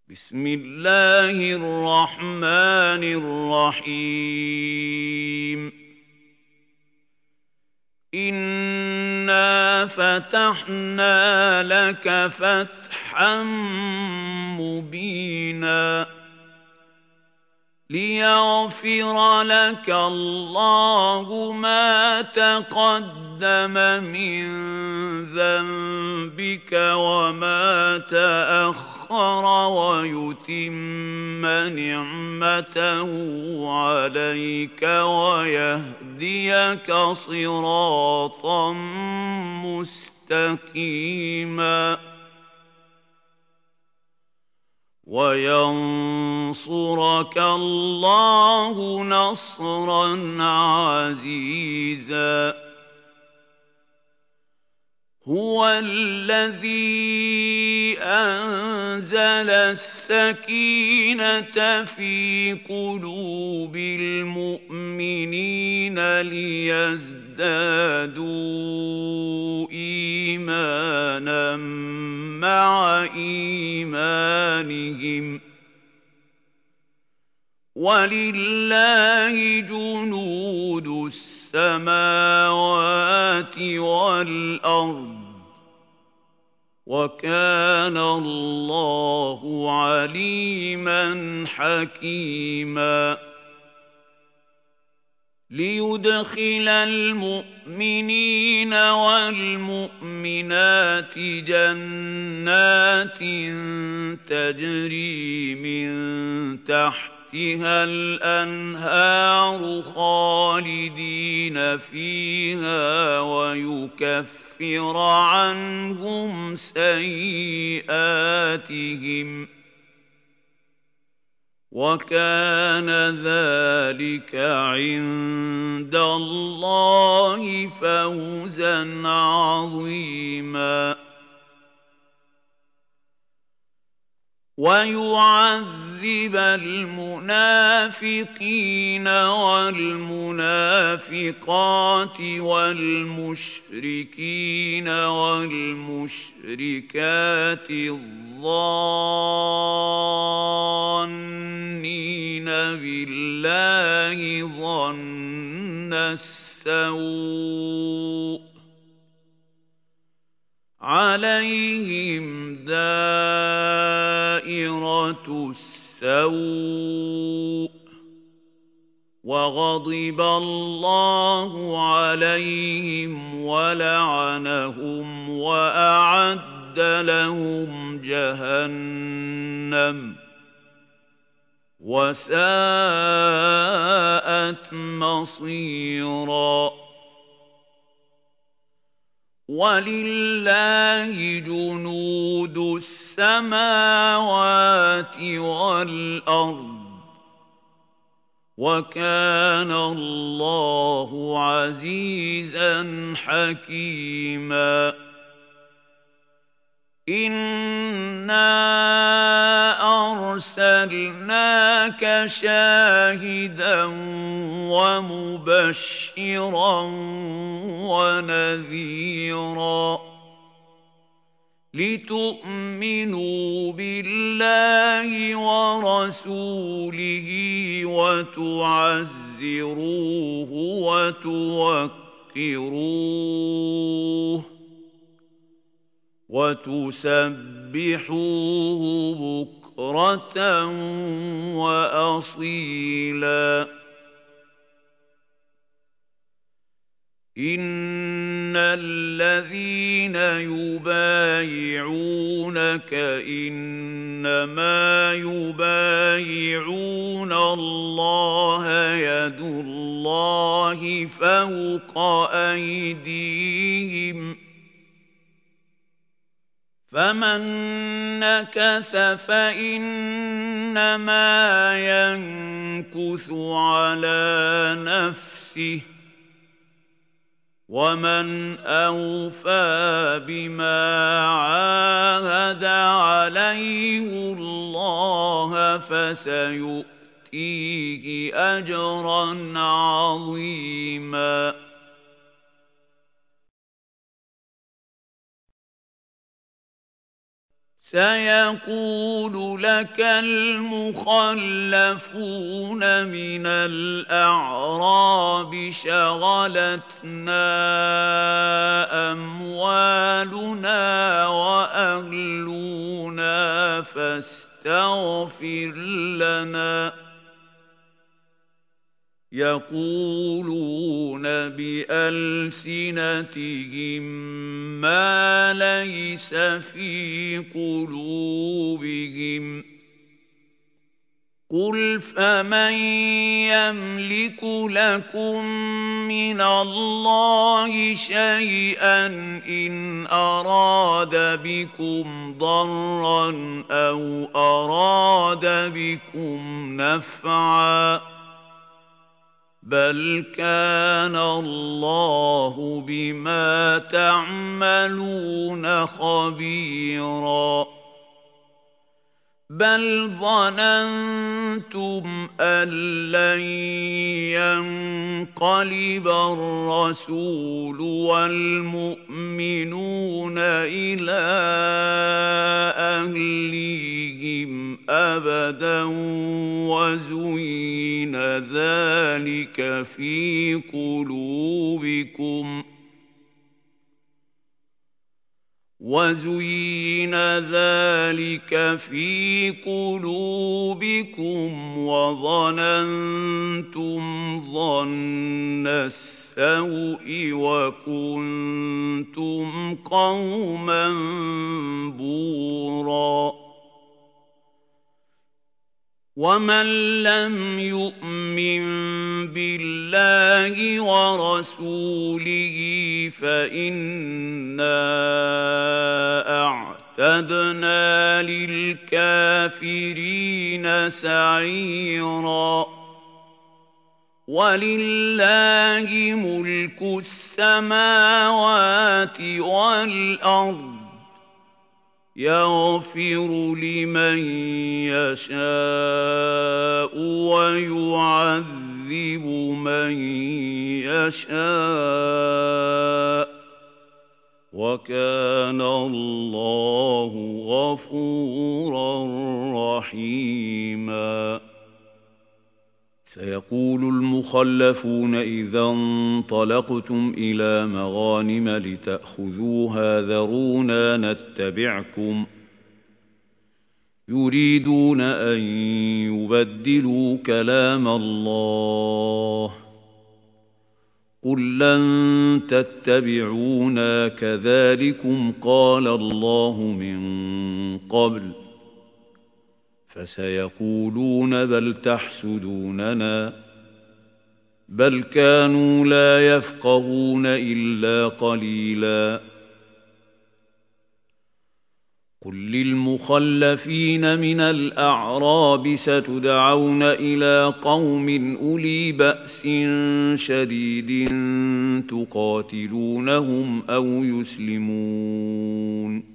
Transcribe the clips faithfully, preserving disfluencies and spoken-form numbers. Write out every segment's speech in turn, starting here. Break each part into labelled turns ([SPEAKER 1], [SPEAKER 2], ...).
[SPEAKER 1] بسم الله الرحمن الرحيم إنا فتحنا لك فتحا مبينا ليغفر لك الله ما تقدم من ذنبك وما تأخر ويتم نعمته عليك ويهديك صراطا مستقيما وينصرك الله نصرا عزيزا هو الذي أنزل السكينة في قلوب المؤمنين ليزدادوا إيمانا مع إيمانهم ولله جنود السماوات والأرض وكان الله عليما حكيما ليدخل المؤمنين والمؤمنات جنات تجري من تحتها الأنهار خالدين فيها ويكفر عنهم سيئاتهم وكان ذلك عند الله فوزا عظيما ويعذب المنافقين والمنافقات والمشركين والمشركات الظانين بالله ظن السوء عليهم دائرة السوء وغضب الله عليهم ولعنهم وأعد لهم جهنم وساءت مصيرا ولله جنود السماوات والأرض وكان الله عزيزا حكيما إنا أرسلناك شاهدا ومبشرا ونذيرا لتؤمنوا بالله ورسوله وتعزروه وتوقروه وتسبحوه بكرة وأصيلا إن الذين يبايعونك إنما يبايعون الله يد الله فوق أيديهم فمن نكث فإنما ينكث على نفسه ومن أوفى بما عاهد عليه الله فسيؤتيه أجرا عظيما سيقول لك المخلفون من الأعراب شغلتنا أموالنا وأهلنا فاستغفر لنا يقولون بألسنتهم ما ليس في قلوبهم قل فمن يملك لكم من الله شيئا إن أراد بكم ضرا أو أراد بكم نفعا بل كان الله بما تعملون خبيرا بل ظننتم أن لن ينقلب الرسول والمؤمنون إلى أهليهم أبدا وزين ذلك في قلوبكم وزين ذلك في قلوبكم وظننتم ظن السوء وكنتم قوما بورا ومن لم يؤمن بالله ورسوله فإنا أعتدنا للكافرين سعيرا ولله ملك السماوات والأرض يغفر لمن يشاء ويعذب من يشاء وكان الله غفورا رحيما سيقول المخلفون إذا انطلقتم إلى مغانم لتأخذوها ذرونا نتبعكم يريدون أن يبدلوا كلام الله قل لن تتبعونا كذلكم قال الله من قبل فسيقولون بل تحسدوننا بل كانوا لا يفقهون إلا قليلا قل للمخلفين من الأعراب ستدعون إلى قوم أولي بأس شديد تقاتلونهم أو يسلمون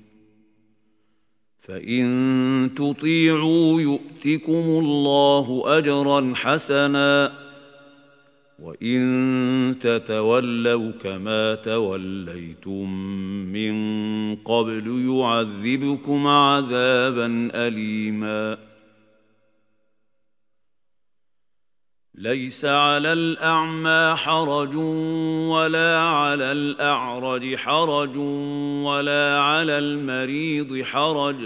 [SPEAKER 1] فإن تطيعوا يؤتكم الله أجرا حسنا وإن تتولوا كما توليتم من قبل يعذبكم عذابا أليما ليس على الأعمى حرج ولا على الأعرج حرج ولا على المريض حرج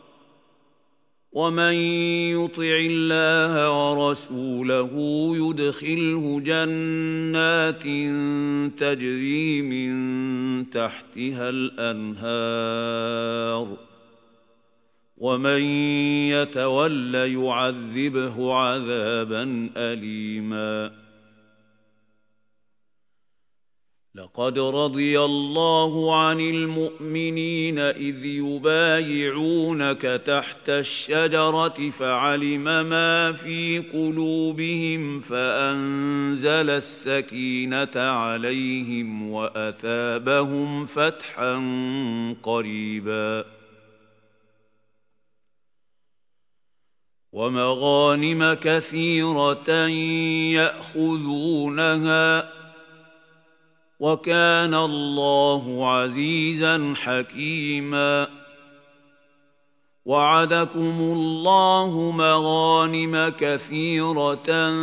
[SPEAKER 1] ومن يطع الله ورسوله يدخله جنات تجري من تحتها الأنهار ومن يتول يعذبه عذابا أليما لقد رضي الله عن المؤمنين إذ يبايعونك تحت الشجرة فعلم ما في قلوبهم فأنزل السكينة عليهم وأثابهم فتحا قريبا ومغانم كثيرة يأخذونها وكان الله عزيزا حكيما وعدكم الله مغانم كثيرة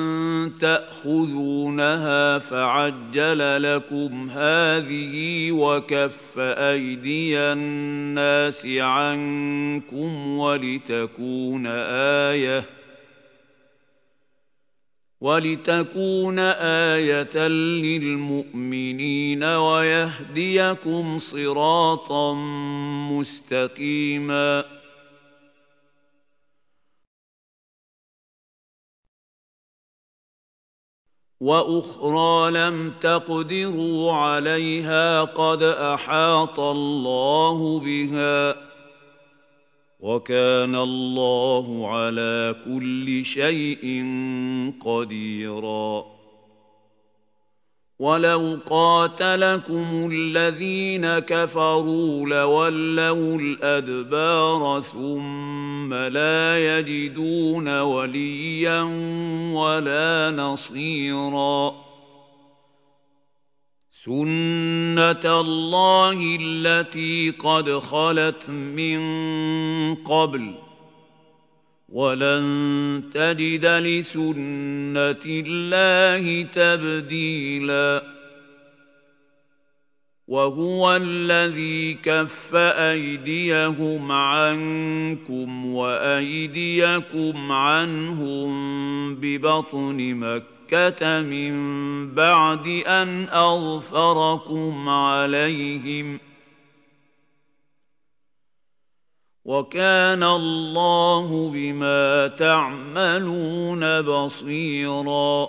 [SPEAKER 1] تأخذونها فعجل لكم هذه وكف أيدي الناس عنكم ولتكون آية ولتكون آية للمؤمنين ويهديكم صراطا مستقيما وأخرى لم تقدروا عليها قد أحاط الله بها وكان الله على كل شيء قديرا ولو قاتلكم الذين كفروا لولوا الأدبار ثم لا يجدون وليا ولا نصيرا سنة الله التي قد خلت من قبل ولن تجد لسنة الله تبديلا وهو الذي كف أيديهم عنكم وأيديكم عنهم ببطن مكة من بعد أن أظفركم عليهم وكان الله بما تعملون بصيرا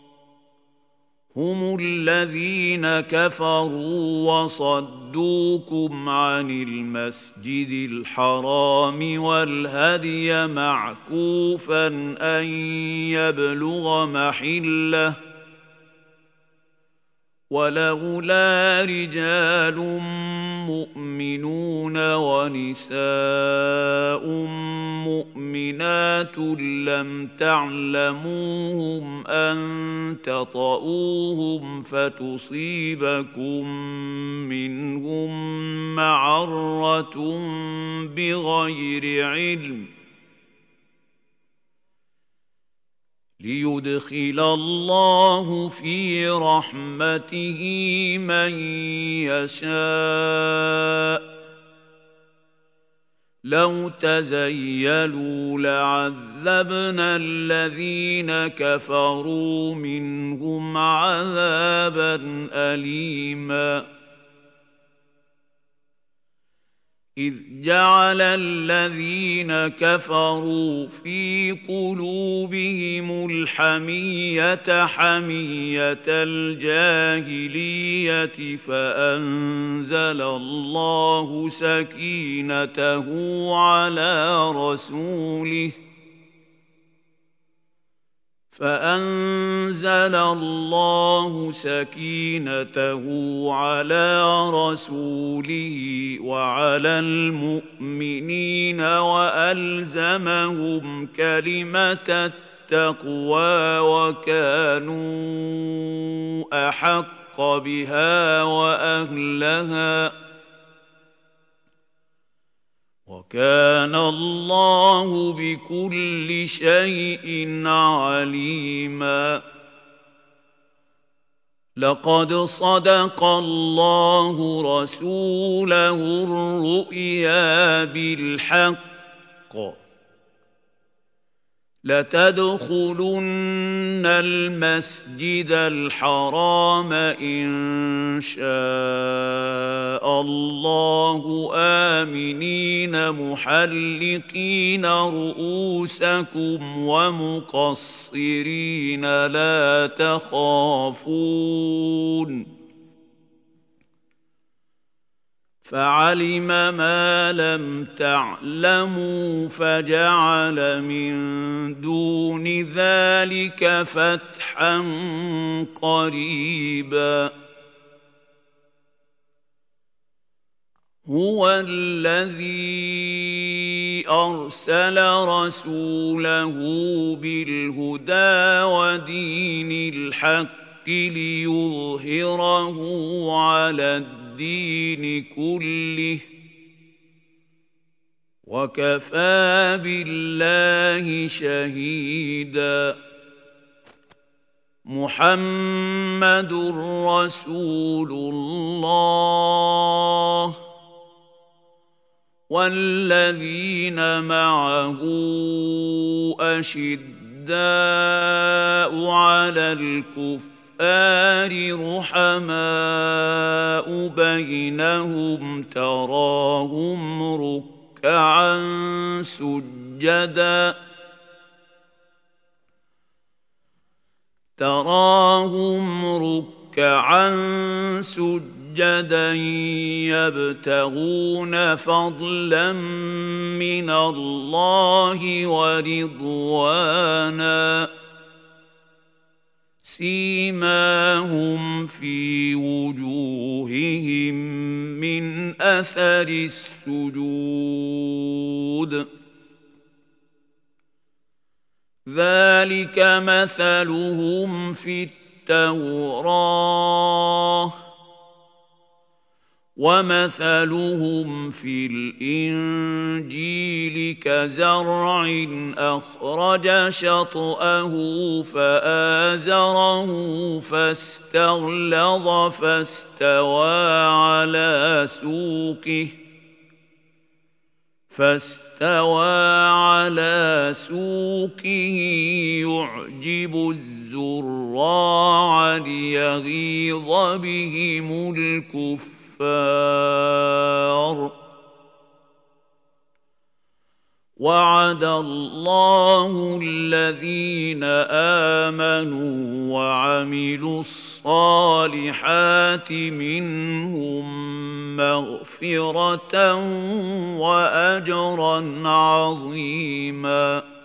[SPEAKER 1] هم الذين كفروا وصدوكم عن المسجد الحرام والهدي معكوفا أن يبلغ محله ولولا رجال مؤمنون ونساء مؤمنات لم تعلموهم أن تطؤوهم فتصيبكم منهم معرة بغير علم ليدخل الله في رحمته من يشاء لو تزيلوا لعذبنا الذين كفروا منهم عذابا أليما إذ جعل الذين كفروا في قلوبهم الحمية حمية الجاهلية فأنزل الله سكينته على رسوله فأنزل الله سكينته على رسوله وعلى المؤمنين وألزمهم كلمة التقوى وكانوا أحق بها وأهلها وكان الله بكل شيء عليما لقد صدق الله رسوله الرؤيا بالحق لتدخلن المسجد الحرام إن شاء الله آمنين محلقين رؤوسكم ومقصرين لا تخافون فعلم ما لم تعلموا فجعل من دون ذلك فتحا قريبا هو الذي أرسل رسوله بالهدى ودين الحق ليظهره على الدين الدين كله وكفى بالله شهيدا. محمد رسول الله والذين معه أشداء على الكفار رحماء بينهم تراهم ركعا سجدا تراهم ركعا سجدا يبتغون فضلا من الله ورضوانا سيماهم في وجوههم من أثر السجود ذلك مثلهم في التوراة ومثلهم في الإنجيل كزرع أخرج شطأه فآزره فاستغلظ فاستوى على سوقه فاستوى على سوقه يعجب الزراع ليغيظ بهم الكفار وعد الله الذين آمنوا وعملوا الصالحات منهم مغفرة وأجرا عظيما.